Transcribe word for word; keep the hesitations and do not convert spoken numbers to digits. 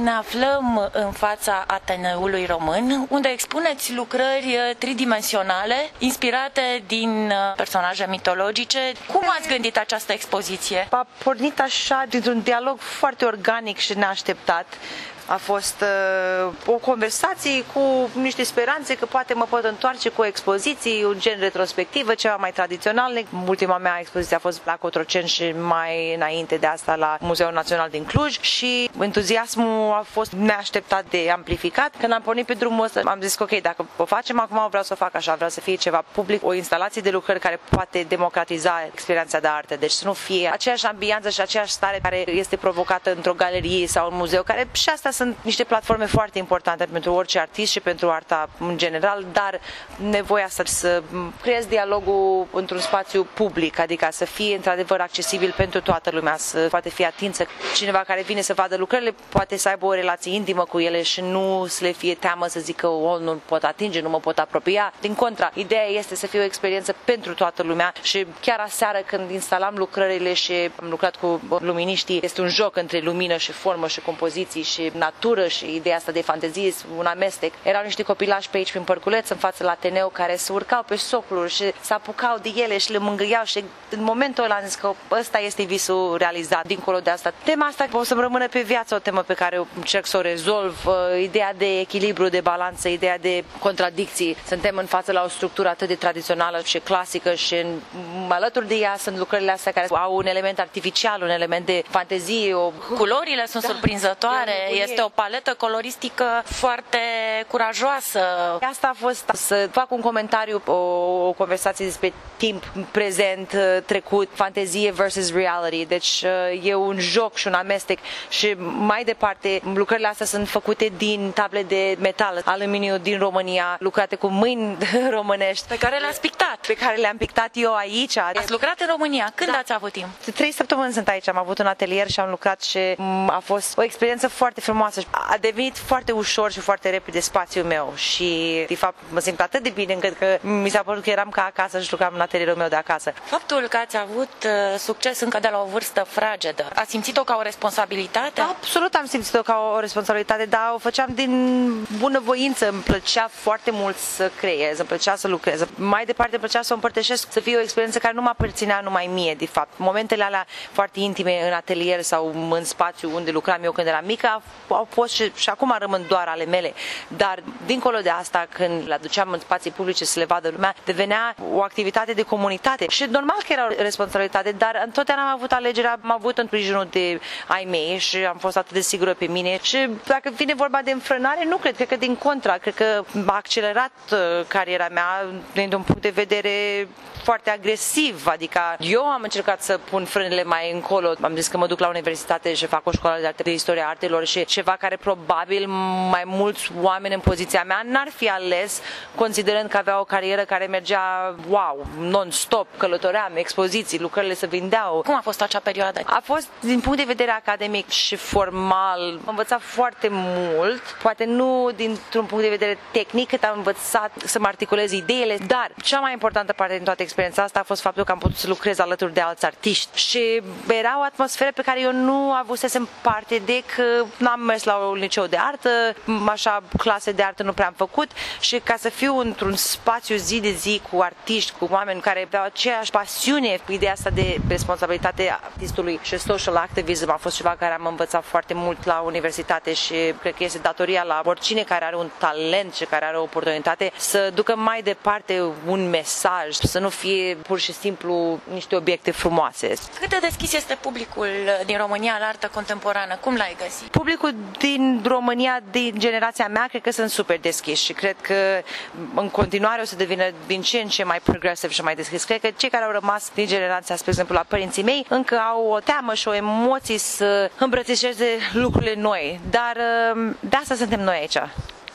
Ne aflăm în fața Ateneului Român, unde expuneți lucrări tridimensionale, inspirate din personaje mitologice. Cum ați gândit această expoziție? A pornit așa, dintr-un dialog foarte organic și neașteptat. A fost uh, o conversație cu niște speranțe că poate mă pot întoarce cu expoziții, un gen retrospectivă, ceva mai tradițional. Ultima mea expoziție a fost la Cotroceni și mai înainte de asta la Muzeul Național din Cluj și entuziasmul a fost neașteptat de amplificat. Când am pornit pe drumul ăsta, am zis că ok, dacă o facem acum, vreau să o fac așa, vreau să fie ceva public, o instalație de lucrări care poate democratiza experiența de artă, deci să nu fie aceeași ambianță și aceeași stare care este provocată într-o galerie sau un muzeu, care și asta sunt niște platforme foarte importante pentru orice artist și pentru arta în general, dar nevoia să, să creezi dialogul într-un spațiu public, adică să fie într-adevăr accesibil pentru toată lumea, să poate fi atinsă. Cineva care vine să vadă lucrările poate să aibă o relație intimă cu ele și nu să le fie teamă să zică o, nu pot atinge, nu mă pot apropia. Din contra, ideea este să fie o experiență pentru toată lumea și chiar aseară când instalam lucrările și am lucrat cu luminiștii, este un joc între lumină și formă și compoziții și natură și ideea asta de fantezie, un amestec. Erau niște copilași pe aici prin Părculeț, în față la Ateneu, care se urcau pe socluri și se apucau de ele și le mângâiau și în momentul ăla am zis că ăsta este visul realizat. Dincolo de asta, tema asta o să-mi rămână pe viață, o temă pe care încerc să o rezolv, ideea de echilibru, de balanță, ideea de contradicții. Suntem în față la o structură atât de tradițională și clasică și în, alături de ea sunt lucrările astea care au un element artificial, un element de fantezie. O... Culorile sunt da, surprinzătoare, este o paletă coloristică foarte curajoasă. Asta a fost să fac un comentariu, o, o conversație despre timp, prezent, trecut, fantezie versus reality. Deci e un joc și un amestec și mai departe lucrările astea sunt făcute din table de metal, aluminiu din România, lucrate cu mâini românești. Pe care le-ați pictat. Pe care le-am pictat eu aici. Ați lucrat în România. Când da. ați avut timp? Trei săptămâni sunt aici. Am avut un atelier și am lucrat și a fost o experiență foarte frumoasă. A devenit foarte ușor și foarte repede spațiul meu și de fapt mă simt atât de bine încât că mi s-a părut că eram ca acasă și lucram în atelierul meu de acasă. Faptul că ați avut uh, succes încă de la o vârstă fragedă, ați simțit-o ca o responsabilitate? Absolut am simțit-o ca o responsabilitate, dar o făceam din bunăvoință. Îmi plăcea foarte mult să creez, îmi plăcea să lucrez. Mai departe îmi plăcea să o împărtășesc, să fie o experiență care nu mă aparținea numai mie, de fapt. Momentele alea foarte intime în atelier sau în spațiu unde lucram eu când eram mică au fost și, și acum rămân doar ale mele. Dar dincolo de asta, când le aduceam în spații publice să le vadă lumea, devenea o activitate de comunitate. Și normal că era o responsabilitate, dar întotdeauna am avut alegerea, am avut în sprijinul de ai mei și am fost atât de sigură pe mine. Și dacă vine vorba de înfrânare, nu cred, cred că din contra, cred că a accelerat cariera mea dintr-un punct de vedere foarte agresiv, adică eu am încercat să pun frânele mai încolo. Am zis că mă duc la universitate și fac o școală de arte de istoria artelor și ceva care probabil mai mulți oameni în poziția mea n-ar fi ales, considerând că avea o carieră care mergea wow, non-stop, călătoream, expoziții, lucrările se vindeau. Cum a fost acea perioadă? A fost, din punct de vedere academic și formal, am învățat foarte mult, poate nu dintr-un punct de vedere tehnic, cât am învățat să-mi articulez ideile, dar cea mai importantă parte din toată experiența asta a fost faptul că am putut să lucrez alături de alți artiști și era o atmosferă pe care eu nu avusesem parte de că n-am mers la un liceu de artă, așa clase de artă nu prea am făcut și ca să fiu într-un spațiu zi de zi cu artiști, cu oameni care aveau aceeași pasiune, cu ideea asta de responsabilitate artistului și social activism a fost ceva care am învățat foarte mult la universitate și cred că este datoria la oricine care are un talent și care are o oportunitate să ducă mai departe un mesaj, să nu fie pur și simplu niște obiecte frumoase. Cât de deschis este publicul din România la artă contemporană? Cum l-ai găsit? Publicul din România, din generația mea, cred că sunt super deschiși și cred că în continuare o să devină din ce în ce mai progresiv și mai deschis. Cred că cei care au rămas din generația, spre exemplu, la părinții mei, încă au o teamă și o emoție să îmbrățișeze lucrurile noi. Dar de asta suntem noi aici.